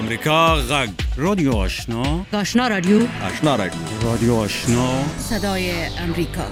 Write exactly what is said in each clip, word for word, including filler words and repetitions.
امریکا غږ رادیو آشنا آشنا رادیو آشنا رادیو رادیو آشنا صدای امریکا.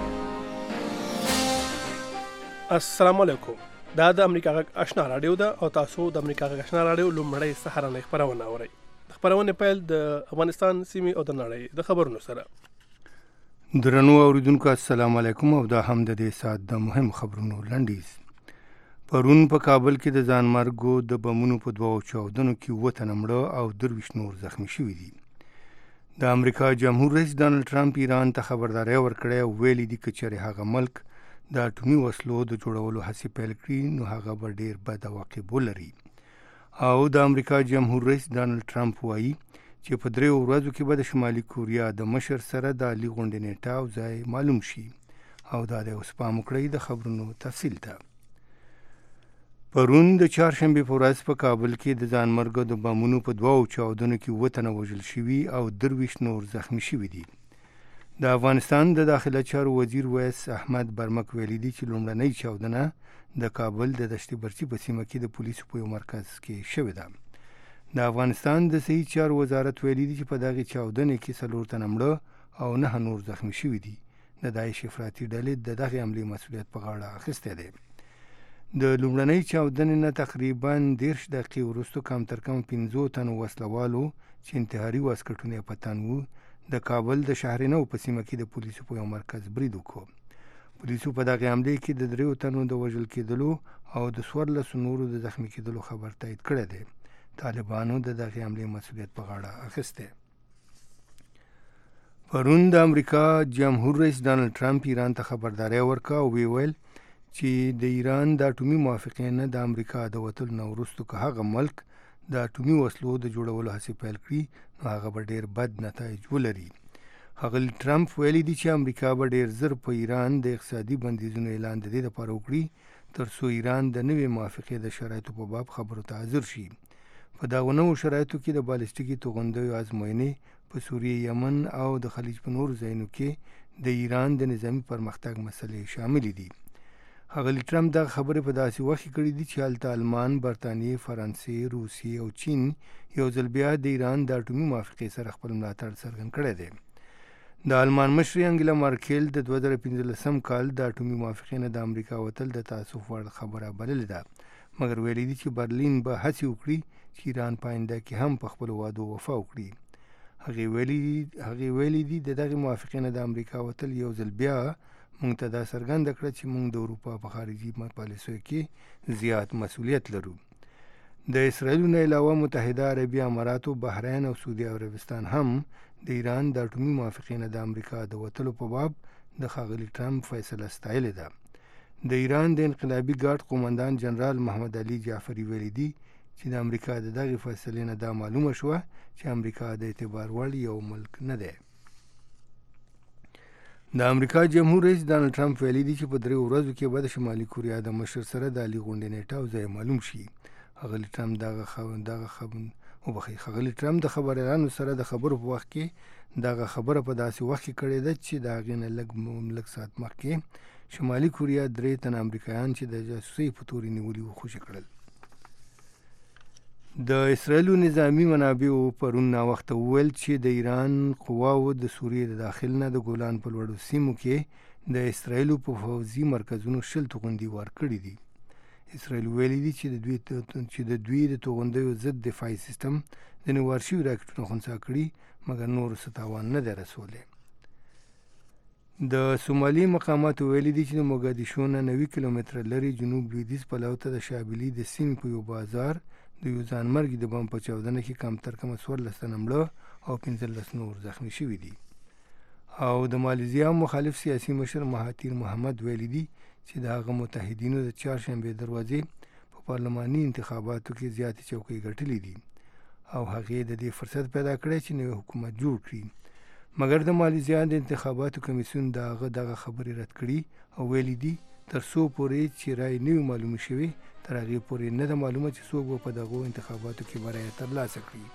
السلام علیکم. دا د امریکا غږ آشنا رادیو ده او تاسو د امریکا غږ آشنا رادیو لومړی سهارنۍ خبرونه اورئ. د خبرونې پیل د افغانستان سیمې او د نړۍ د خبرونو سره. درنو اوریدونکو السلام علیکم او دا هم د دې سات د مهم خبرونو لنډیز. پرون په کابل کې د ځانمرګو د بمونو په دوه چاودنو کې اووه تنه مړه او درویشت نور زخمی شوي دي. د امریکا جمهور رئیس ډانلډ ټرمپ ایران ته خبرداری ورکړی او ویلي دي که چېرې هغه ملک د اټومي وسلو د جوړولو هڅې پیل کړي نو هغه به ډېر بد عواقب ولري. او د امریکا جمهور رئیس ډانلډ ټرمپ وایي چې په دریو ورځو کې به د شمالي کوریا د مشر سره د عالي غونډې نیټه او ځای معلوم شي. او دا د اوس پام وکړئ د خبرونو تفصیل ته. پرون د چهارشنبې په ورځ په کابل کې د ځانمرګو د بمونو په دوو چاودنو کې اووه تنه وژل شوي او درویشت نور زخمی شوي دي. د افغانستان د داخله چارو وزیر ویس احمد برمک ویلي دي چې لومړنۍ چاودنه د کابل د دشت برچي په سیمه کې د پولیسو په یو مرکز کې شوې ده. د افغانستان د صحي چارو وزارت ویلي دي چې په دغې چاودنې کې څلور تنه مړه او نهه نور زخمی شوي دي. د داعش افراطي ډلې د دغې حملې مسؤلیت په غاړه اخیستی دی. د لومړنۍ چاودنې نه تقریبا دېرش دقیقې وروسته کم تر کم پنځو تنو وسلوالو چې انتحاري واسکټونه یې په تن وو د کابل د شهرنو په سیمه کې د پولیسو په یو مرکز برید وکړ. پولیسو په دغې حملې کې د دریو تنو د وژل کېدلو او د څوارلسو نورو د زخمي کېدلو خبر تایید کړی دی. طالبانو د دغې حملې مسؤلیت په غاړه اخیستی. پرون د امریکا جمهور رئیس ډانلډ ټرمپ ایران ته خبرداری ورکړه او ویل چې د ایران د اټومي موافقې نه د امریکا د وتلو نه وروسته که هغه ملک د اټومي وسلو د جوړولو هڅې پیل کړي نو هغه به ډېر بد نتایج ولري. ښاغلي ټرمپ ویلي دي چې امریکا به ډېر زر په ایران د اقتصادي بندیزونو اعلان د دې لپاره وکړي تر څو ایران د نوې موافقې د شرایطو په باب خبرو ته حاضر شي. په دغو نوو شرایطو کې د بالستیکي توغندیو ازموینې په سوریې، یمن او د خلیج په نورو ځایونو کې د ایران د نظامي پرمختګ مسلې شاملې دي. ښاغلي ټرمپ دغه خبرې په داسې وخت کې کړي دي چې هلته آلمان، برطانیې، فرانسې، روسیې او چین یو ځل بیا د ایران د اټومي موافقې سره خپل ملاتړ څرګند کړی دی. د آلمان مشرې انګیلا مارکل د دوه زره پنځلسم کال د اټومي موافقې نه د امریکا وتل د تاسف وړ خبره بللې ده، مګر ویلي دي چې برلین به هڅې وکړي چې ایران په آینده کې هم په خپلو وعدو وفا وکړي. هغې ویلي هغې ویلي دي د دغې موافقې نه د امریکا وتل یو ځل بیا موږ ته دا څرګنده کړه چې موږ د اروپا په خارجي پالیسیو کې زیات مسؤلیت لرو. د اسرائیلو نه علاوه متحده عربي اماراتو، بحرین او سعودي عربستان هم د ایران د اټومي موافقې نه د امریکا د وتلو په باب د ښاغلي ټرمپ فیصله ستایلې ده. د ایران د انقلابي ګارد قومندان جنرال محمد علي جعفري ویلي دي چې د امریکا د دغې فیصلې نه دا معلومه شوه چې امریکا د اعتبار وړ یو ملک نه دی. د امریکا جمهور رئیس ډانلډ ټرمپ ویلي دي چې په دریو ورځو کې به د شمالي کوریا د مشر سره د عالي غونډې نیټه او ځای معلوم شي. ښاغلي ټرمپ دغه دغه وبخښئ ښاغلي ټرمپ د خبریالانو سره د خبرو په وخت کې دغه خبره په داسې وخت کې کړې ده چې د هغې نه لږ لږ ساعت مخکې شمالي کوریا درې تنه امریکایان چې د جاسوسۍ په تورې نیولي وو خوشي کړل. د اسرائیلو نظامی منابعو پرون ناوخته وویل چې د ایران قواو د سوریې د داخل نه د ګولان په لوړو سیمو کې د اسرائیلو په پوځي مرکزونو شل توغندي وار کړي دي. اسرائیل ویلي دي چې د دوی چې د دوی د توغندیو ضد دفاعي سیستم ځینې وار شوي راکټونه خنثی کړي مګر نورو څه تاوان نه دی رسولی. د سومالي مقاماتو ویلي دي چې د موګادیشو نه نوي کیلومتره لرې جنوب لویدیځ پلو ته د شابلي د سیمې په یو بازار د یو ځانمرګي د بم په چاودنه کې کم تر کمه څوارلس تنه مړه او پنځلس نور زخمي شوي دي. او د مالیزیا مخالف سیاسي مشر مهاتیر محمد ویلي دي چې د هغه متحدینو د چهارشنبې دروازې په پارلماني انتخاباتو کې زیاتې چوکۍ ګټلې دي او هغې د دې فرصت پیدا کړی چې نوی حکومت جوړ کړي. مګر د مالیزیا د انتخاباتو کمیسیون د هغه دغه خبرې رد کړي او ویلي دي تر څو پورې چې رای نه وي معلومه شوې تر هغې پورې نه ده معلومه چې څوک به په دغو انتخاباتو کې بریا ترلاسه کړي.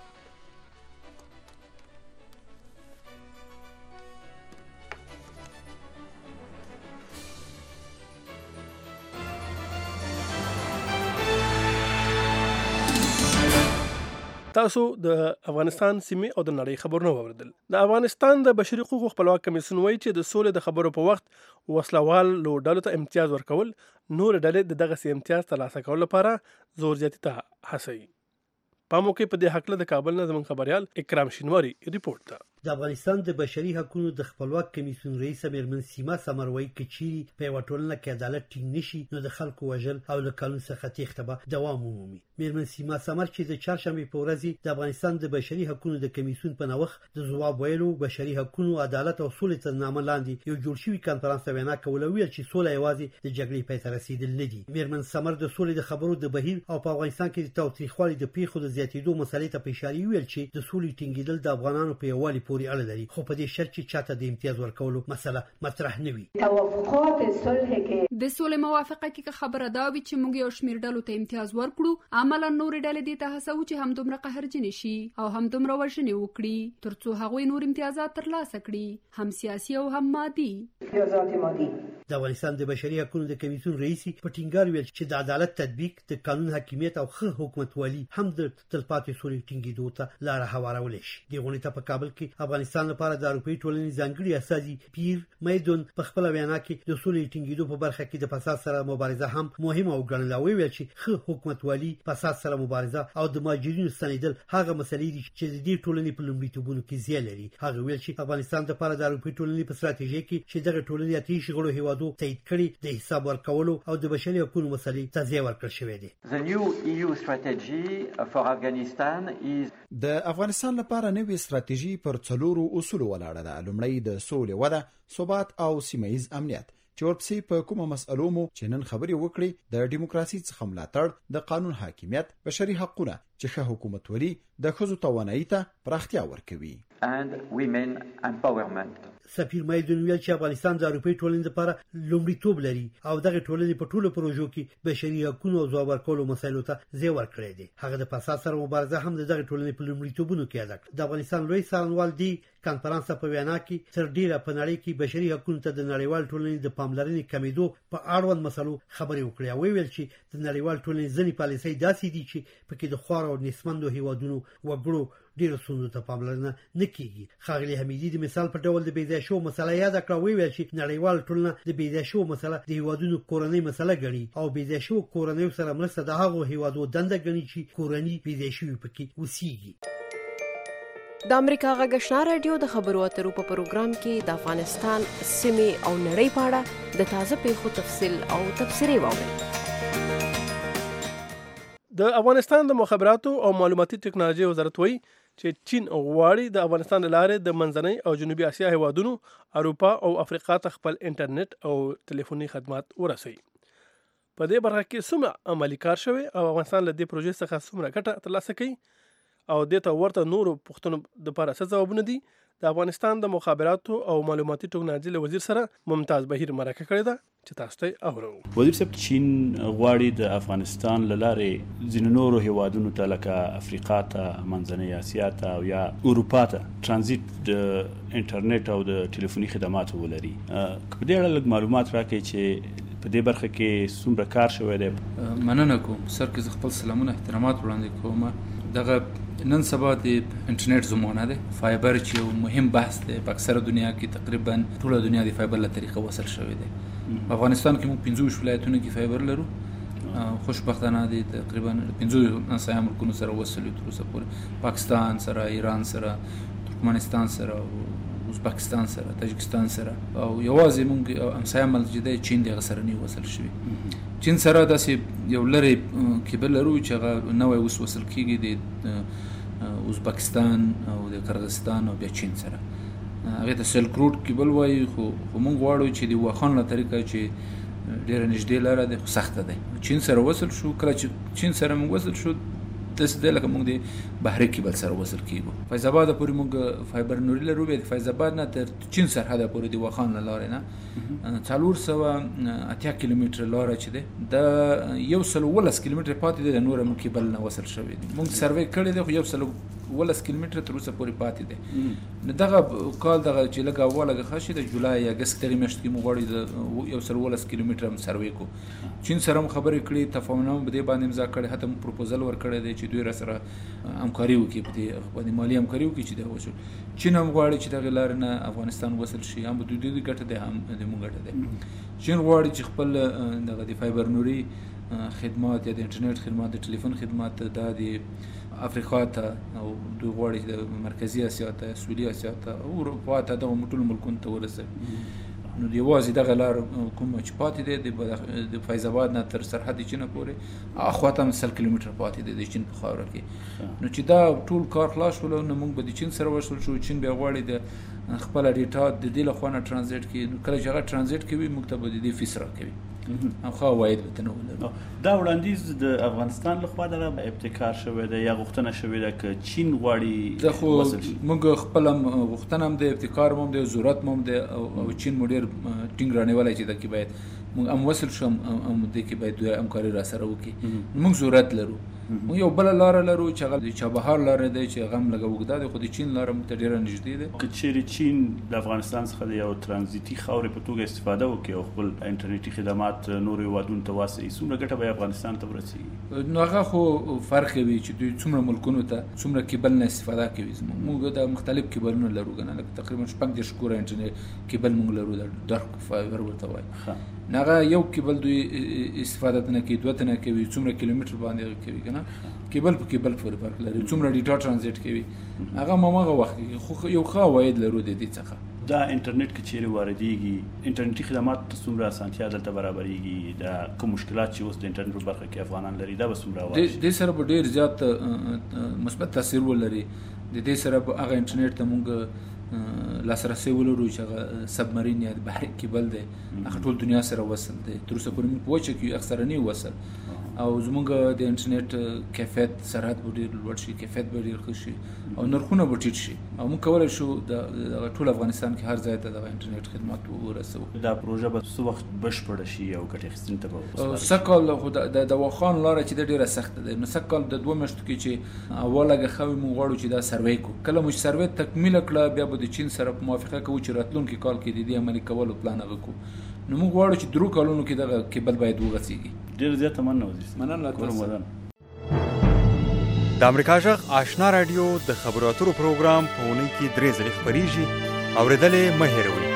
تاسو د افغانستان سیمې او د نړۍ خبرونه واوریدل. د افغانستان د بشري حقوقو خپلواک کمیسیون وایي چې د سولې د خبرو په وخت وسلوال لو ډلو ته امتیاز ورکول نور ډلې د دغه سي امتیاز ترلاسه کولو لپاره زور زیاتی ته هڅوي. په موقع په دې حق له کابل نه زموږ خبريال اکرام شینواری ریپورت ده. د افغانستان د بشري حقوقو د خپلواک کمیسیون رئیس میرمن سیما سمروي کچيري په یو ټولنه کې عدالت ټینګ نشي نو د خلکو وژل او د قانون څخه تېښته به دوام ومومي. میرمن سیما سمر چې د چهارشنبه په ورځ د افغانستان د بشري حقوقو د کمیسیون په نوښت د ځواب ویلو بشري حقوقو عدالت او سولې تر نامه لاندې یو جوړ شوی کانفرنس وینا کول ویل چې سوله یوازې د جګړې پای ته رسیدل نه دي. میرمن سمر د سولې د خبرو د بهیر او په افغانستان کې د تاوتریخوالي د پیښو د زیاتېدو مسلې ته په اشاره ویل چې د سولې ټینګېدل د افغانانو په یووالي پورې اړه لري. خو په دې شرط چې چاته د امتیاز ورکولو مسله مطرح نه وي. توافقات صلح کې د سولې موافقه کې خبره دا وي چې موږ یو شمېر ډلو ته امتیاز ورکړو عملاً نور ډلې دې ته هڅو چې هم دومره قهرجن شي او هم دومره وژنې وکړي ترڅو هغوی نور امتیازات ترلاسه کړي هم سیاسي او هم مادي. امتیازات مادي د افغانستان د بشري حقوقو د کمیسیون رئیس په ټینګار ویل چې د عدالت تطبیق د قانون حاکمیت او ښه حکومتولي هم د تلپاتې سولې ټینګېدو ته لاره هوارولی شي. د غونډې ته په کابل کې افغانستان لپاره د اروپایي ټولنې ځانګړي استازي پیر میدون په خپل وینا کې د سولې ټینګېدو په برخه کې د فساد سره مبارزه هم مهمه او ګڼله. ویل چې ښه حکومتولي، فساد سره مبارزه او د مهاجرینو ستنېدل هغه مسلې دي چې د دې ټولنې په لومړیتوبونو کې ځای لري. هغه ویل چې افغانستان لپاره د اروپایي ټولنې په ستراتیژي کې چې دغه ټولنې اتیا شغړو هیوادو تایید کړي د حساب ورکولو او د بشري حقوقو مسلې ته ځای ورکړل شوی دی. The new E U strategy for Afghanistan is د افغانستان لپاره نوې ستراتیژي پر څلورو اصولو ولاړه ده. لومړی د سولې وده، ثبات او سیمه ییز امنیت چې ورپسې په کومه مسألو مو چې نن خبرې وکړي د دیموکراسي څخه ملاتړ، د قانون حاکمیت، بشري حقونه چې ښه حکومتولي د ښځو توانایي ته پراختیا ورکوي and women empowerment. سفیر میدون ویل چې افغانستان د اروپایي ټولنې لپاره لومړیتوب لري او دغه ټولنې په ټولو پروژو کې بشري حقوقو او ځواب ورکولو مسایلو ته ځای ورکړی دی. هغه د فساد سره مبارزه هم د دغه ټولنې په لومړیتوبونو کې یاد کړه. د افغانستان لوی څارنوال دی کانفرنس په وینا کې تر ډیره په نړۍ کې بشري حقوقو ته د نړیوال ټولنې د پاملرنې کمیدو په اړوند مسلو خبرې وکړې او ویل چې د نړیوال ټولنې ځینې پالیسۍ داسې دي چې پکې د خوار او نسمندو هیوادونو وګړو ډیرو ستونزو ته پاملرنه نه کیږي. ښاغلي حمیدي د مثال په ډول د بېځایه شوو مسله یاد کړه. ویل چې نړیوال ټولنه د بېځایه شوو مسله د هیوادونو کورنۍ مسله ګڼي او بېځایه شوو کورنیو سره مرسته د هغو هیوادو دنده ګڼي چې کورنۍ بېځایه شوي پکې اوسیږي. د امریکا غږ آشنا رادیو د خبرو اترو په پروګرام کې د افغانستان سیمې او نړۍ په اړه د تازه پیښو تفصیل او تبصرې واورئ. د افغانستان د مخابراتو او معلوماتي ټکنالوژي وزارت وایي چې چین غواړي د افغانستان له لارې د منځنۍ او جنوبي اسیا هیوادونو، اروپا او افریقا ته خپل انټرنیټ او ټلیفوني خدمات ورسوي. په دې برخه کې څومره عملي کار شوی او افغانستان له دې پروژې څخه څومره ګټه ترلاسه کوي او دې ته ورته نورو پوښتنو دپاره څه ځوابونه دي، د افغانستان د مخابراتو او معلوماتي ټکنالوژي له وزیر سره ممتاز بهیر مرکه کړې ده چې تاسو ته اورو. وزیر صاحب، چین غواړي د افغانستان له لارې ځینو نورو هیوادونو ته لکه افریقا ته، منځنۍ اسیا ته او یا اروپا ته ترانزیت د انټرنیټ او د ټلیفوني خدماتو ولري. که په دې اړه لږ معلومات راکړئ چې په دې برخه کې څومره کار شوی دی. مننه کوم. سر کې زه خپل سلامونه احترامات وړاندې کوم. دغه نن سبا د انټرنیټ زمانه ده. فایبر چې یو مهم بحث دی په اکثره دنیا کې، تقریبا ټوله دنیا د فایبر له طریقه وصل شوی دی. په افغانستان کې موږ پنځه ولایتونو کې فایبر لرو. خوشبختانه دي تقریبا پنځه همسایه ملکونو سره وصل یو تر اوسه پورې، پاکستان سره، ایران سره، ترکمنستان سره، ازبکستان سره، تاجکستان سره او یوازې موږ همسایه ملک چې دی چین دغه سره نه وصل شوي. چین سره داسې یو لرې کیبل لرو چې هغه نوی اوس وصل کېږي د ازبکستان او د قرغستان او بیا چین سره. هغې ته سلک روډ کیبل وایي، خو موږ غواړو چې د واخان له طریقه چې ډېره نږدې لاره ده خو سخته ده. چین سره وصل شو. کله چې چین سره موږ وصل شو داسې دی لکه موږ د بحري کیبل سره وصل کېږو. فیض آباد پورې موږ فایبر نوري لرو. بیا د فیض آباد نه تر چین سرحده پورې د واخان له لارې نه څلور سوه اتیا کیلومتره لاره چې دی د یو سل اوولس کیلومتره پاتې دی د نوره موږ کیبل نه وصل شوی دی. موږ سروې کړی دی خو یو سل ولس کیلومتره تر اوسه پورې پاتې دی. نو دغه کال دغه چې لږ اوله ښه شي د جولای یا اګست دغې میاشت کې موږ غواړو د یو سل ولس کیلومتره هم سروې کړو. چین سره هم خبرې کړې، تفاهمنامه په دې باندې امضا کړې، حتی موږ پروپوزل ورکړی دی چې دوی راسره همکاري وکړي، په دې باندې مالي همکاري وکړي چې دا وشو. چین هم غواړي چې دغې لارې نه افغانستان وصل شي، هم د دوی ګټه دی هم د موږ ګټه دی. چین غواړي چې خپل دغه د فایبر نوري خدمات یا د انټرنیټ خدمات، د ټلیفون خدمات دا د افریقا ته او دوی غواړي د مرکزي اسیا ته، سویلي اسیا ته او اروپا ته، دغه ټولو ملکونو ته ورسوي. نو یوازې دغه لار کومه چې پاتې دی د فیض آباد نه تر سرحد چین پورې اخوا ته هم سل کیلومتره پاتې دی د چین په خاوره کې. نو چې دا ټول کار خلاص شول نو موږ به د چین سره وصل شو. چین بیا غواړي د خپله ډیټا د دې لخوا نه ټرانزیټ کړي. نو کله چې هغه ټرانزیټ کوي موږ ته به د دې فیس راکوي او ښه عواید به ته نه ولرو. دا وړاندیز د افغانستان لخوا دغه ابتکار شوی دی یا غوښتنه شوې ده که چین غواړي دا خو موږ خپله غوښتنه هم دی، ابتکار هم دی، ضرورت هم دی او چین مو ډېر ټینګ رانیولی چې دکې باید موږ هم وصل شو، هم دې کې باید دوی همکاري را سره وکړي. موږ ضرورت لرو. موږ یو بله لاره لرو چې هغه د چابهار لاره دی چې هغه هم لږه اوږده دی، خو د چین لاره موږ ته ډېره نږدې ده. که چیرې چین د افغانستان څخه د یو ترانزیتي خاورې په توګه استفاده وکړي او خپل انټرنیټي خدمات نورو هېوادونو ته واستوي، څومره ګټه به افغانستان ته ورسېږي؟ نو هغه خو فرق کوي چې دوی څومره ملکونو ته څومره کیبل نه استفاده کوي. موږ د مختلف کیبلونه لرو که نه، لکه تقریبا شپږ دېرش کوره انټرنیټ کیبل موږ لرو، د ډارک فایبر ورته وایي. هغه یو کیبل دوی استفاده نه کوي، دوه تنه کوي، څومره کیلومتر باندې کوي که نه، کیبل په کیبل پورې فرق لري، څومره ډیټا ټرانزیټ کوي. هغه هم هماغه وخت خو یو ښه عواید لرو د دې څخه. دا انټرنیټ که چیرې واردېږي، انټرنیټي خدمات ته څومره اسانتیا دلته برابرېږي؟ دا کوم مشکلات چې اوس د انټرنیټ په برخه کې افغانان لري دا به څومره عواید شي؟ دې سره به ډېر زیات مثبت تاثیر ولري. د دې سره به هغه انټرنیټ ته موږ لاسرسی ولرو چې هغه سبمرین یا د بحري کیبل دی، هغه ټول دنیا سره وصل دی. تر اوسه پورې موږ په وچه کې اکثرنی وصل او زموږ د انټرنیټ کیفیت سرعت به ډېر لوړ شي، کیفیت به ډېر ښه شي او نرخونه به ټیټ شي او موږ کولی شو د ټول افغانستان کې هر ځای ته دغه انټرنیټ خدمات ورسوو. دا پروژه به څه وخت بشپړه شي او ګټې اخیستنې ته به سږ کال خو د دواخان لاره چې ده ډېره سخته ده. نو سږ کال د دوه میاشتو کې چې اوله ګښه وي موږ غواړو چې دا سروې کړو. کله مو چې سروې تکمیله کړه بیا به د چین سره په موافقه کوو چې راتلونکي کال کې د دې عملي کولو پلان هغه کړو. نو موږ غواړو چې درو کالونو کې دغه کیبل باید وغځېږي. ډېر زیاته مننه وزیر. مننه تاسو. د امریکا غږ آشنا رادیو د خبرو اترو پروګرام په اونۍ کې درې ځلې خپرېږي، اورېدل مه هېروئ.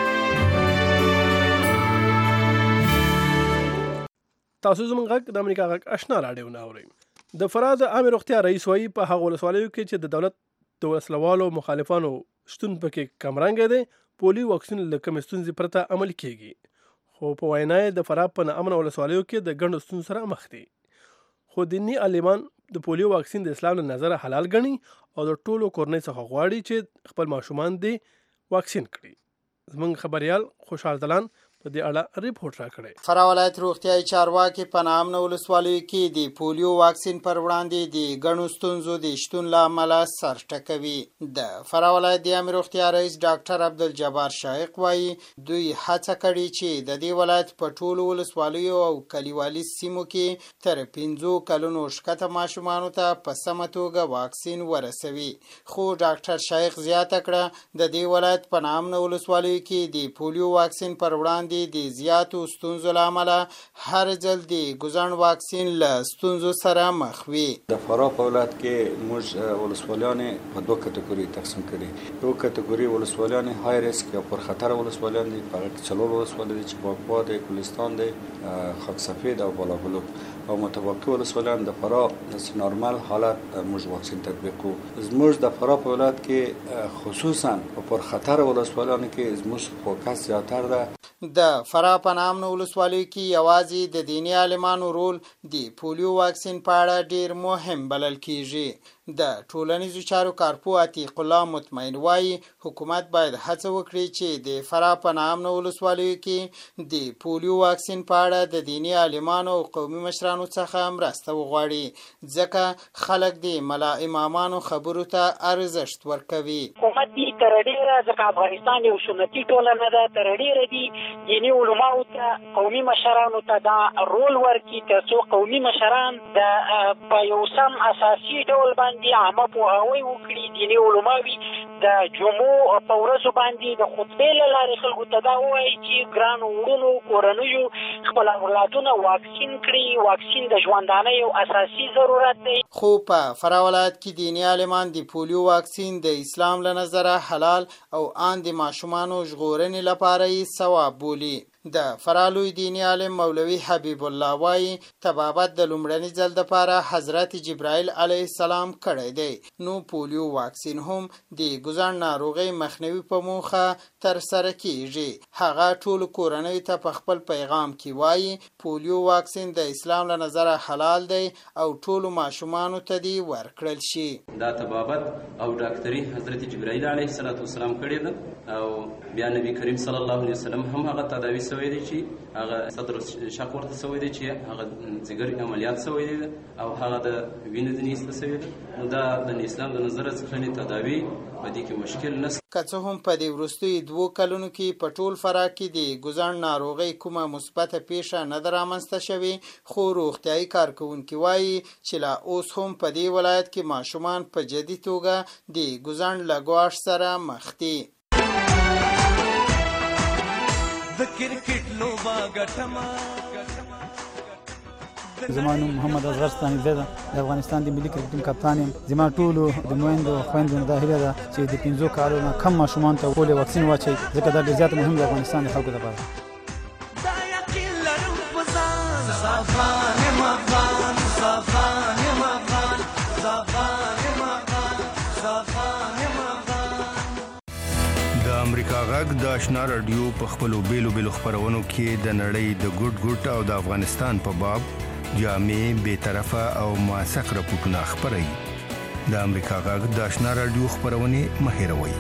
تاسو زموږ غږ د امریکا غږ آشنا رادیو نه اورئ. د فراه د عامې روغتیا رئیس وایي په هغو ولسوالیو کې چې د دولت د وسلوالو مخالفانو شتون پکې کمرنګی دی، پولیو واکسین له کمې ستونزې پرته عملي کېږي. خو په وینا یې د فراه په ناامنه ولسوالیو کې د ګڼو ستونزو سره مخ دي. خو دیني عالمان د پولیو واکسین د اسلام له نظره حلال ګڼي او د ټولو کورنۍ څخه غواړي چې خپل ماشومان دې واکسین کړي. زموږ خبریال خوشحال دلان په دې اړه ریپورت راکړی. فراه ولایت روغتیايي چارواکي په ناامنه ولسوالیو کې د پولیو واکسین پر وړاندې د ګڼو ستونزو د شتون له امله سر ټکوي. د فراه ولایت د عامې روغتیا رئیس ډاکټر عبدالجبار شایق وایي دوی هڅه کړې چې د دې ولایت په ټولو ولسوالیو او کلیوالي سیمو کې تر پنځو کلونو ښکته ماشومانو ته په سمه توګه واکسین ورسوي. خو ډاکټر شایق زیاته کړه د دې ولایت په ناامنه ولسوالیو کې د پولیو واکسین پر وړاندې د زیاتو ستونزو له امله هر ځل د ګوزڼ واکسین له ستونزو سره مخ وي. د فراه په ولایت کې موږ ولسوالیان په دوه کټګوري تقسیم کړي. یو کټګوري ولسوالیان های ریسک یا پر خطر ولسوالیان دي، په هغه کې څلور ولسوالۍ دي چې باغبا دی، کوهستان دی، خاک سفید او بالاګلوب. او متوقع ولسوالیان د فراه د نورمال حالت موږ واکسین تطبیق کوو. زموږ د فراه په ولایت کې خصوصا په پر خطر ولسوالیان کې زموږ فوکس زیاتر ده. د فراه په ناامنه ولسوالیو کې یوازې د دیني عالمانو رول د پولیو واکسین په اړه ډیر مهم بلل کیږي. د ټولنیزو چارو کارپو عتیق الله مطمئن وایي حکومت باید هڅه وکړي چې د فراه په ناامنه ولسوالیو کې د پولیو واکسین په اړه د دیني عالمانو او قومي مشرانو څخه مرسته وغواړي، ځکه خلک د ملا امامانو خبرو ته ارزښت ورکوي. حکومت دې تر ډیره ځکه افغانستان یو سنتي ټولنه ده، تر ډیره دي دیني علماو ته قومي مشرانو ته دا رول ورکړي تر څو قومي مشران د په یو سم اساسي ډول باندې باندې عامه پوهاوی وکړي، دیني علماوي د جمعو په ورځو باندې د خطبې له لارې خلکو ته دا ووایي چې ګرانو وروڼو کورنیو خپل اولادونه واکسین کړي. واکسین د ژوندانه یو اساسي ضرورت دی. خو په فراه ولایت کې دیني عالمان د پولیو واکسین د اسلام له نظره حلال او ان د ماشومانو ژغورنې لپاره یې ثواب بولي. د فراه لوی دیني عالم مولوي حبیب الله وایي طبابت د لومړني ځل دپاره حضرت جبرائیل علیه السلام کړی دی. نو پولیو واکسین هم د ګزن ناروغۍ مخنیوي په موخه ترسره کیږي. هغه ټولو کورنیو ته په خپل پیغام کې وایي پولیو واکسین د اسلام له نظره حلال دی او ټولو ماشومانو ته دی ورکړل شي. دا طبابت او ډاکټري حضرت جبرائیل علیه السلام کړی ده او بیا نبی کریم صلی الله علیه وسلم هم هغه تداوی سوی دی چې هغه صدر شق ورته سوی دی چې هغه ځګر عملیات سوی دی او هغه د وینې د نیسته سوی دی. نو دا د اسلام د نظر څخه تداوی په دې کې مشکل نشته. که څه هم په دې وروستیو دوو کلونو کې په ټول فراه کې د ګزن ناروغۍ کومه مثبته پیښه نه ده رامنځته شوې، خو روغتیایي کارکوونکي وایي چې لا اوس هم په دې ولایت کې ماشومان په جدي توګه د ګزن له ګواښ سره مخ دي. د کرکټ لوبه ګټما زما نوم محمد اصغر ستانکزی ده، د افغانستان د ملي کرکټ ټیم کپتان یم. زما ټولو د میندو خویندو نه دا هیله ده چې د پنځو کالو نه کم ماشومان ته پولیو واکسین واچوي، ځکه دا ډېر زیات مهم دی افغانستان د خلکو لپاره. د امریکا غږ د آشنا رادیو په خپلو بیلو بیلو خپرونو کې د نړۍ د ګوټ ګوټ او د افغانستان په باب جامع بے طرفه او موثق راپورټونه خپروي. د امریکا غږ د آشنا رادیو خپرونې مه هېروئ.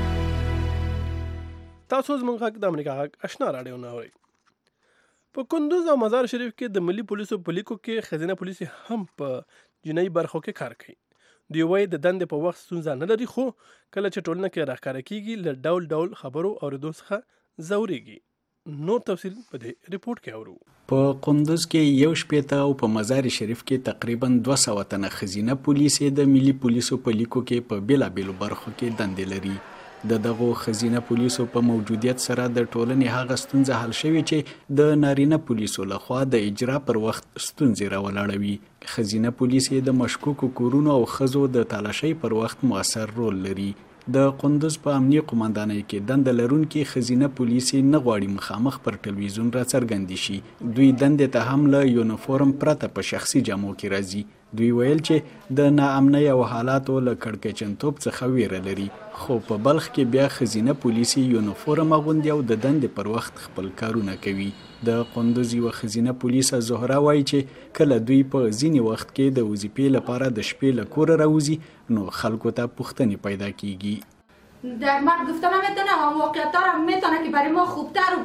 تاسو زموږ غږ د امریکا غږ آشنا رادیو نه اورئ. په کندوز او مزار شریف کې د ملي پولیسو په لیکو کې ښځینه پولیس هم په جنایي برخو کې کار کوي. دوی وایي د دندې په وخت ستونزه نه لري، خو کله چې ټولنه کې راښکاره کېږي له ډول ډول خبرو اورېدو څخه ځورېږي. نور تفصیل په دې رپورټ کې اورو. په قندوز کې یو شپېته او په مزار شریف کې تقریبا دوه سوه تنه ښځینه پولیس د ملي پولیسو په لیکو کې په بېلابېلو برخو کې دندې لري. د دغو ښځینه پولیسو په موجودیت سره د ټولنې هغه ستونزه حل شوې چې د نارینه پولیسو لخوا د اجرا پر وخت ستونزې راولاړوي. ښځینه پولیس د مشکوکو کورونو او ښځو د تالاشۍ پر وخت مؤثر رول لري. د قندوز په امنیه قومندانۍ کې دنده لرونکي ښځینه پولیس نه غواړي مخامخ پر ټلویزیون راڅرګندې شي. دوی دندې ته هم له یونیفورم پرته په شخصي جامو کې راځي. دوی ویل چې د ناامنۍ او حالاتو له کړکېچنتوب څخه ویره لري، خو په بلخ کې بیا ښځینه پولیسي یونیفورم اغوندي او د دندې پر وخت خپل کارونه کوي. د قندوز یوه ښځینه پولیسه زهره وایي چې کله دوی په ځینې وخت کې د وظیفې لپاره د شپې له کوره راوځي نو خلکو ته پوښتنې پیدا کیږي. در من گفتن نمیتونه واقعیت را میتونه که برای ما خوبتر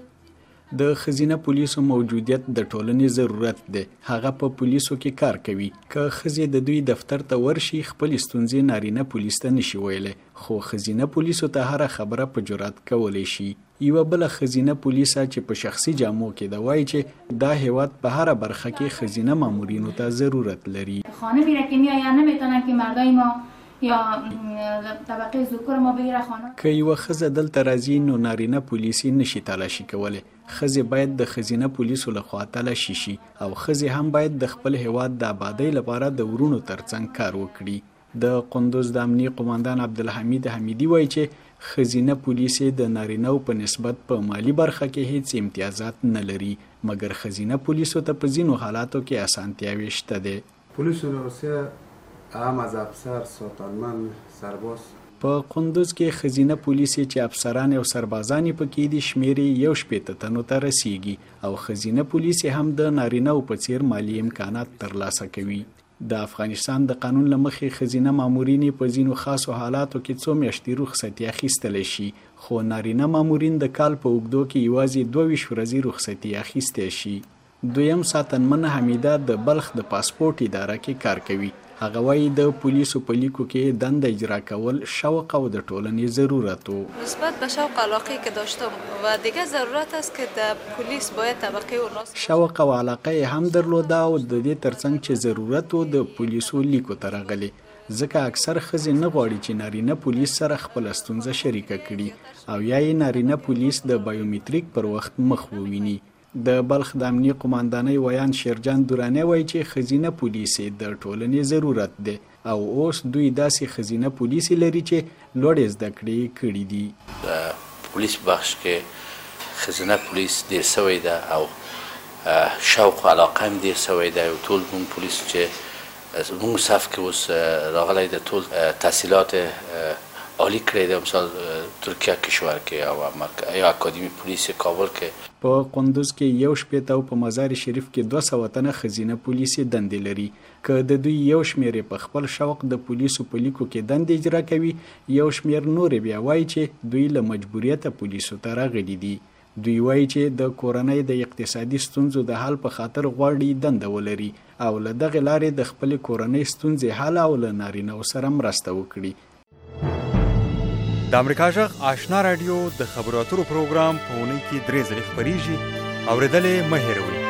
د ښځینه پولیسو موجودیت د ټولنې ضرورت دی. هغه په پولیسو کې کار کوي. که ښځې د دوی دفتر ته ورشي خپلې ستونزې نارینه پولیس ته نشي ویلی، خو ښځینه پولیسو ته هره خبره په جرات کولی شي. یوه بله ښځینه پولیسه چې په شخصي جامو کې ده وایي چې دا هیواد په هره برخه کې ښځینه مامورینو ته ضرورت لري. خانه میره که میاین نمیتونن که مردای ما یا طبقه ذکر ما بگیره خانه. که یوه ښځه دلته راځي نو نارینه پولیسي نشي تلاشي کولی. ښځې باید د ښځینه پولیسو لخوا تلاشي شي او ښځې هم باید د خپل هیواد د آبادۍ لپاره د ورونو ترڅنګ کار وکړي. د قندوز د امنیې قومندان عبدالحمید حمیدي وایي چې ښځینه پولیس د نارینه‌و په نسبت په مالی برخه کې هیڅ امتیازات نه لري، مګر ښځینه پولیسو ته په ځینو حالاتو کې اسانتیاوې شته دي. پولیس روسیه هم از افسر ساتنمن سرباز په قندوز کې ښځینه پولیسې چې افسران او سربازان پکې دي شمیر یو شپېته تنو ته رسیږي او ښځینه پولیسې هم د نارینه‌و په څیر مالی امکانات ترلاسه کوي. د افغانستان د قانون له مخې ښځینه مامورین په ځینو خاصو حالاتو کې څو میاشتې رخصتي اخیستلی شي، خو نارینه مامورین د کال په اوږدو کې یوازې دوه ویشت ورځې رخصتي اخیستی شي. دویم ساتنمن حمیده د بلخ د پاسپورت اداره کې کار کوي. هغه وایي د پولیسو په لیکو کې دنده اجرا کول شوق او د ټولنې ضرورت و. نسبت به شوق علاقه که داشتم و دیگه ضرورت است که د پلیس باید طبقه ورناس شوق او علاقه هم درلوده او د دې ترڅنګ چې ضرورت و د پولیسو لیکو ته راغلی. ځکه اکثر ښځې نه غواړي چې نارینه پولیس سره خپله ستونزه شریکه کړي او یا یې نارینه پولیس د بایومتریک پر وخت مخ وویني. د بلخ د امنیه قماندانۍ ویان شیرجان دورانی وایي چې ښځینه پولیس د ټولنې ضرورت دی او اوس دوی داسې ښځینه پولیس لري چې لوړې زده کړې کړي دي. د پولیس بخش کې ښځینه پولیس ډېر سوی ده او شوق و علاقه هم ډېر سوی ده. ټول مونږ پولیس چې مونږ صف کې اوس راغلی د ټول تحصیلات عالی کړی ده. مثال ترکیه کشور کې او یا اکادمی پولیس کابل کې. په قندوز کې یو شپېته او په مزار شریف کې دوه سوه تنه ښځینه پولیسې دندې لري. که د دوی یو شمېر په خپل شوق د پولیسو په لیکو کې دندې اجرا کوي، یو شمېر نورې بیا وایي چې دوی له مجبوریته پولیسو ته راغلي دي. دوی وایي چې د کورنۍ د اقتصادي ستونزو د حل په خاطر غواړي دنده ولري او له دغې لارې د خپلې کورنۍ ستونزې حل او له نارینه‌و سره مرسته وکړي. د امریکا غږ آشنا رادیو د خبرو اترو پروګرام په اونۍ کې درې ځلې خپریږي. اورېدلې مه هېروئ.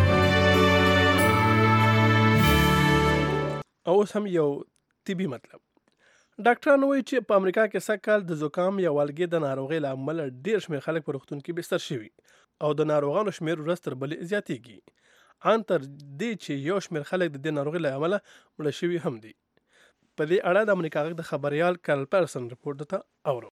اوس هم یو طبي مطلب. ډاکټران وایي چې په امریکا کې سږ کال د زکام یا والګې د ناروغۍ له امله ډېر شمېر خلک په روغتون کې بستر شوي او د ناروغانو شمېر ورځ تر بلې زیاتېږي. ان تر دې چې یو شمېر خلک د دې ناروغۍ له امله مړه شوي هم دي. په دې اړه د امریکا غږ د خبريال کارل پرسن رپورټ ته اورو.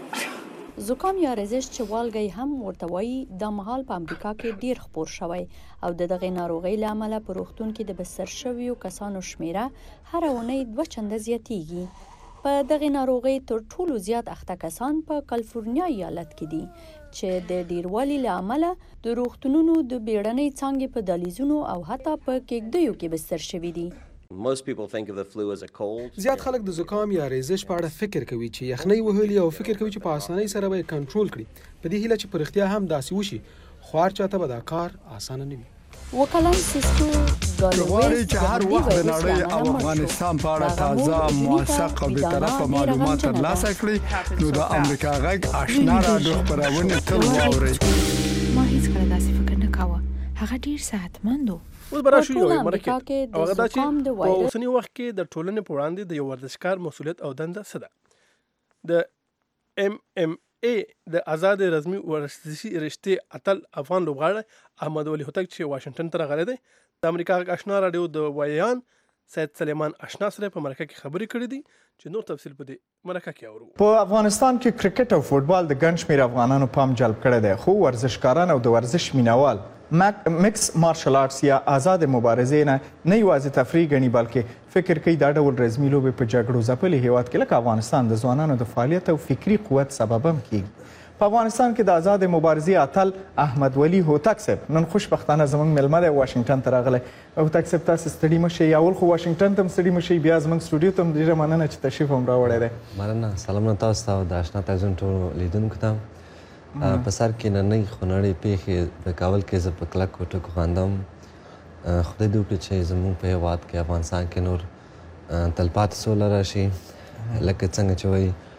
زکام یا رزش چې والګی هم ورته وایي د مهال په امریکا کې ډیر خپور شوی او د دغه ناروغۍ له امله په روغتون کې د بستر شویو کسانو شمیره هر اونۍ دوه چنده زیاتیږي. په دغه ناروغۍ تر ټولو زیات اخته کسان په کالیفورنیا ایالت کې دي چې د ډیروالي له امله د روغتونونو د بیړنۍ څانګې په دهلیزونو او حتی په کېږدیو کې بستر شوي دي. Most people think of the flu as a cold. زیات خلک د زکام یا ریزش په اړه فکر کوي چې یخنۍ وهلي او فکر کوي چې په اسانۍ سره به کنټرول کړي. په دې هیله چې په رښتیا هم داسې وشي، خو هر چاته به دا کار اسانه نه وي. وکلام سیستو غواړي چې هر وخت د نړۍ او افغانستان په اړه تازه، موثق او بیطرفه معلومات ترلاسه کړي، نو د امریکا غږ آشنا رادیو خپرونه تل واورئ. ما هیڅ کله داسې فکر نه کاوه. هغه ډیر صحتمند و. اوس به راشو یو مرکه او هغه دا چې په اوسني وخت کې د ټولنې په وړاندې د یو ورزشکار مسؤلیت او دنده څه ده. د ایم ایم ای د آزاد رزمي ورزشي رشتې اتل افغان لوبغاړی احمد ولي هوتک چې واشنگټن ته راغلی دی، د امریکا آشنا رادیو د ویان سید سلیمان آشنا سره په مرکه کې خبرې کړې دي چې نور تفصیل په دې مرکه کې اورو. په افغانستان کې کرکټ او فوتبال د ګڼ شمېر افغانانو پام جلب کړی دی، خو ورزشکاران او د ورزش مینوال مکس مارشل آرټس یا آزاد مبارزې نه نه یوازې تفریح ګڼي بلکې فکر کوي دا ډول رزمي لوبې په جګړو ځپلي هیواد کې لکه افغانستان د ځوانانو د فعالیت او فکري قوت سبب هم کیږي. په افغانستان کې د آزاد مبارزې اتل احمد ولي هوتک صاحب نن خوشبختانه زموږ مېلمه دی، واشنګټن ته راغلی. هوتک صاحب تاسو ستړي مه شئ، اول خو واشنګټن ته هم ستړي مه شئ، بیا زموږ سټوډیو ته هم ډېره مننه چې تشریف هم راوړی دی. مننه. سلامونه تاسو ته او د آشنا تلویزیون ټولو لیدونکو ته. په سر کې نننۍ خونړۍ پیښې په کابل کې زه په کلکو ټکو خواندم. خدای دې وکړي چې زموږ په هېواد کې افغانستان کې نور تلپاتې سوله راشي، لکه څنګه چې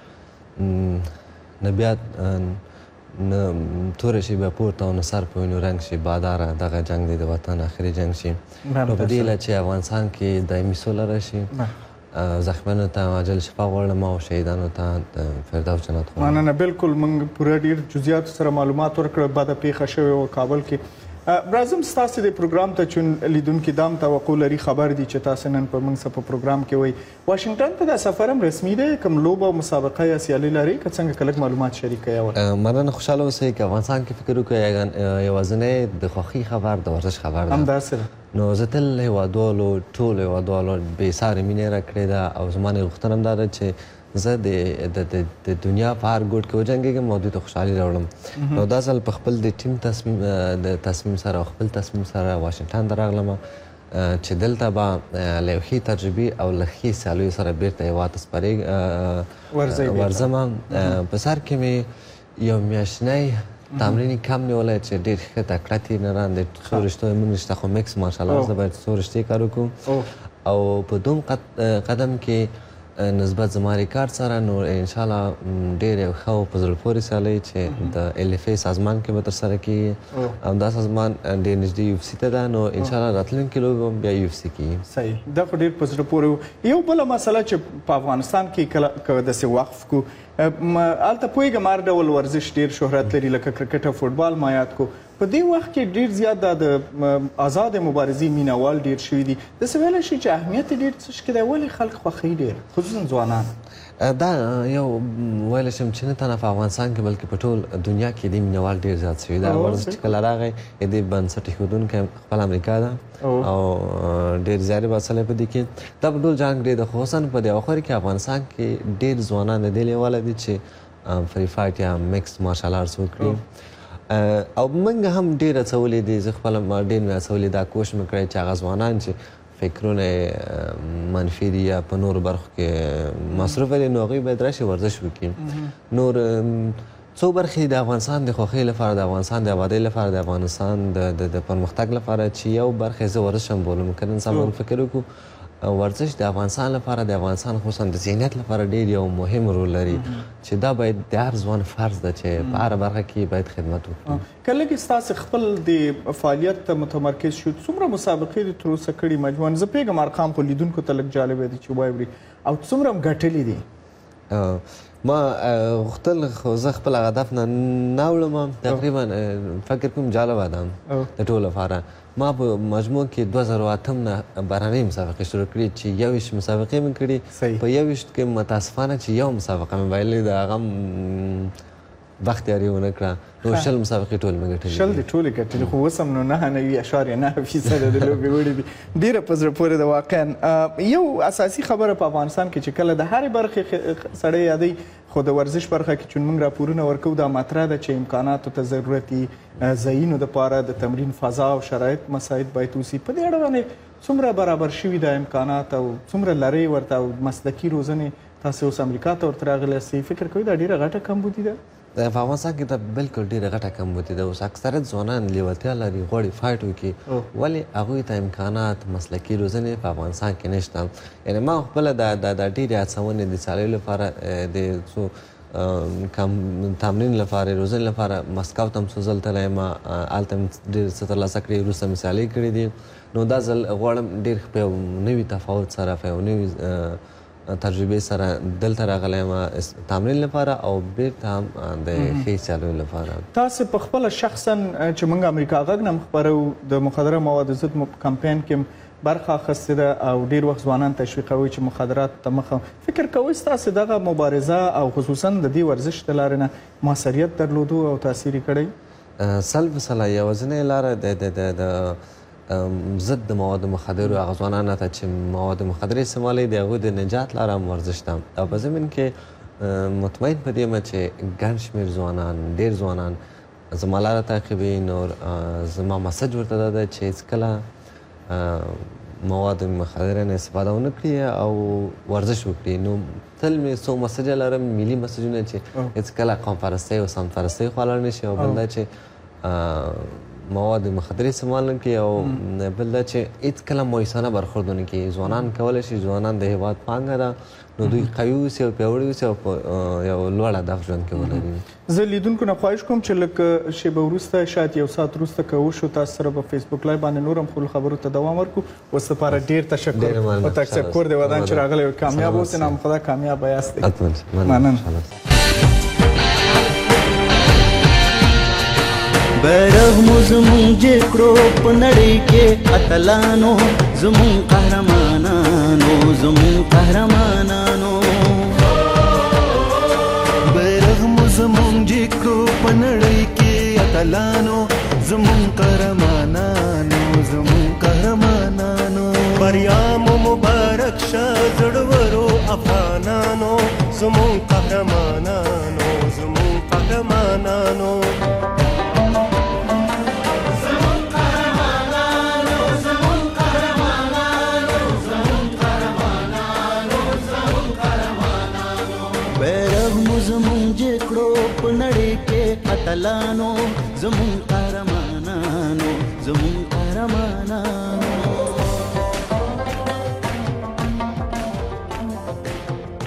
وایي نه بیا نه توره شي بیا پورته او نه سر په وینو رنګ شي، باداره دغه جنګ دی د وطن آخري جنګ شي. نو په دې هیله چې افغانستان کې دایمي سوله راشي. زخمیانو ته عاجل شفا غواړم او شهیدانو ته د فردوس جنت غواړم. مننه. بالکل موږ پوره ډېر جزئیاتو سره معلومات ورکړل. بده پیښه شوې وه کابل کې. راځم ستاسو د پروګرام ته چې لیدونکي دا هم توقع لري، خبر دي چې تاسو نن په موږ سره په پروګرام کې وایي واشنګټن ته دا سفر هم رسمي دی، کوم لوبه او مسابقه یا سیالي لري که څنګه که لږ معلومات شریک کړئ؟ مننه. خوشحاله اوسئ که افغانستان کې فکر وکړئ یوازینی د خوښۍ خبر د ورزش خبر ده. همداسې ده. نو زه تل هېوادوالو ټولو هېوادوالو بېسارې مینې راکړې ده او زما نه غوښتنه هم دا ده چې زه د دنیا په هر ګوټ کې وجنګېږم او دوی ته خوشحالي راوړم. نو دا ځل په خپل د ټیم تصمیم د تصمیم سره او خپل تصمیم سره واشنګټن ته راغلم چې دلته به له یو ښې تجربې او له ښې سیالیو سره بیرته هېواد ته سپارې ورځم. په سر کې مې یو میاشتنی تمرینی کم نیولی چې ډېر ښه تکړه ترینران دی، څو رشتو یې موږ رشته خو مکس مارشل آرټس ده، باید څو رشتې کار وکړو او په دوم قدم کې نسبت زما ریکارډ سره نو انشاءالله ډېر یو ښه او په زړه پورې سیالۍ چې د ال اف ای سازمان کې به ترسره کېږي او دا سازمان ډېر نږدې یو اف سی ته ده نو انشاءالله راتلونکي لوبې به بیا یو اف سی کېږي. صحیح، دا خو ډېر په زړه پورې و. یو بله مسله چې په افغانستان کې کله که داسې وقف کړو هلته پوهېږم هر ډول ورزش ډېر شهرت لري لکه کرکټ او فوټبال ما یاد کړو. په دې وخت کې ډېر زیات دا د آزادې مبارزې مینوال ډېر شوي دي. داسې ویلی شي چې اهمیت یې ډېر څه شي کې دی، ولې خلک خوښوي ډېر خصوصا ځوانان؟ دا یو ویلی شم چې نه تنه په افغانستان کې بلکې په ټول دنیا کې دې مینوال ډېر زیات شوي. دا ورزش چې کله راغی د دې بنسټ ایښودونکی خپل امریکا ده او ډېر زیارې باسلی په دې کې. دا په ټول جهان کې ډېر ده، خصوصا په دې اخر کې افغانستان کې ډېر ځوانان د دې لیواله دي چې فری فایټ یا میکس مارشل آرټس وکړي او موږ هم ډېر هڅولي دي. زه خپله ډېر مې هڅولي دا کوشش مې کړی چې هغه ځوانان چې فکرونه منفي دي یا په نورو برخو کې مصروفه دي نو هغوی باید راشي ورزش وکړي. نور څو برخې د افغانستان د خوښۍ لپاره، د افغانستان د آبادۍ لپاره، د افغانستان د پرمختګ لپاره چې یو برخه زه ورزش هم بولم. که انسان باید فکر وکړو ورزش د افغانستان لپاره، د افغانستان خصوصا د ذهنیت لپاره ډېر یو مهم رول لري چې دا باید د هر ځوان فرض ده چې په هره برخه کې باید خدمت وکړي. که لږ ستاسې خپل د فعالیت ته متمرکز شو، څومره مسابقې دي تر اوسه کړي مجموعاً؟ زه پوهېږم ارقام خو لیدونکو ته لږ جالبه دي چې واوري، او څومره هم ګټلي دي؟ ما غوښتل خو زه خپل هدف نه نه وړم، تقریبا فکر کوم جالبه ده د ټولو لپاره. ما په مجموع کې دوه زره اتم نه بهرنۍ مسابقې شروع کړي چې یوویشت مسابقې مې کړي. په یوویشت کې متاسفانه چې یو مسابقه مې بایللې ده، هغه وخت یاري ونه کړه، نو شل مسابقې ټولې مې ګټلې. شل دې ټولې ګټلې، خو اوس هم نو نهه نوي اشاریه نهه فیصده د لوبې وړې دي. ډېره په زړه پورې ده واقعا. یو اساسي خبره په افغانستان کې چې کله د هرې برخې سړی یادوي، خو د ورزش برخه کې چې موږ راپورونه ورکوو دا مطرح ده چې امکاناتو ته ضرورت وي، ځایونو دپاره د تمرین فضا او شرایط مساعد باید اوسي. په دې اړه باندې څومره برابر شوي دا امکانات او څومره لرئ ورته او مسلکي روزنې؟ تاسې اوس امریکا ته ورته راغلی یاستئ، فکر کوئ دا ډېره غټه کمبودي ده؟ په افغانستان کې دا بالکل ډېره غټه کمبودي ده. اوس اکثریت ځوانان لیوالتیا لري، غواړي فایټ وکړي، ولې هغوی ته امکانات مسلکي روزنې په افغانستان کې نشته. یعنې ما خپله د ډېرې هڅونې د څارویو لپاره د څو تمرین لپاره، روزنې لپاره مسکو ته هم څو ځل تللی یم، هلته مې ډېر څه ترلاسه کړي، وروسته مې سیالۍ کړي دي. نو دا ځل غواړم ډېر په یو نوي تفاوت سره، په یو نوي تجربې سره دلته راغلی یم تمرین لپاره او بیرته هم د ښې سیالیو لپاره. تاسې په خپله شخصا چې موږ امریکا غږ نه خپرو د مخدره موادو ضد کمپین کې برخه اخیستې ده او ډېر وخت ځوانان تشویقوي چې مخدرات ته مخه. فکر کوئ ستاسې دغه مبارزه او خصوصا د دې ورزش د لارې نه موثریت درلودو او تاثیر یې کړی؟ سل فیصده یوازینۍ لاره د ضد د موادو مخدرو هغه ځوانانو ته چې مواد مخدرې استعمالوي د هغوی د نجات لاره هم ورزش ده. او په ضمن کې مطمئن په دې یم چې ګڼ شمېر ځوانان، ډېر ځوانان زما لاره تعقیبوي. نور زما مسج ورته دا ده چې هېڅکله مواد مخدره نه استفاده ونه کړي او ورزش وکړي. نو تل مې څو مسجه لرم، ملي مسجونه چې هېڅکله قوم پرستۍ او سمت پرستۍ خوا لاړ نه شي، او بل دا چې مواد مخدرې استعمال نه کړي، او بل دا چې هېڅکله مؤیسانه برخورد ونه کړي. ځوانان کولی شي، ځوانان د هېواد پانګه ده، نو دوی قوي اوسي او پیاوړي اوسي او په یو لوړ هدف ژوند کې ولري. زه لیدونکو نه خواهش کوم چې لږ شیبه وروسته، شاید یو ساعت وروسته که وشو، تاسو سره په فیسبوک لایو باندې نور هم خپلو خبرو ته دوام ورکړو. اوس لپاره ډېر تشکر او تشکر د ودان چې راغلی، کامیاب اوسئ. نامخدا کامیابه یاستئ. مننه. بیرغ مو زمون جې کړو په نړۍ کې اتلانو، زمون قهرمانانو، زمون قهرمانانو. بیرغ مو زمون جې کړو په نړۍ کې اتلانو، زمون قهرمانانو، زمون قهرمانانو. بریا مو مبارک شه زړورو افغانانو، زمون قهرمانانو، زمون قهرمانانو. اتلانو زمون قهرمانانو، زمون قهرمانانو.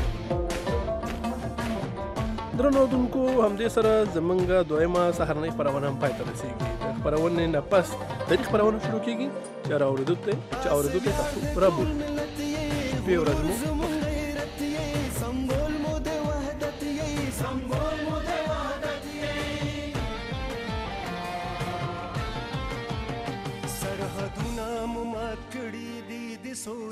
درنو اوریدونکو همدې سره زمونږ دویمه سهارنۍ خپرونه هم پای ته رسیږي. د خپرونې نه پس د دې خپرونه شروع کېږي چې راوړېدو ته چې اورېدو ته تاسو رابولو. شپې ورځ مو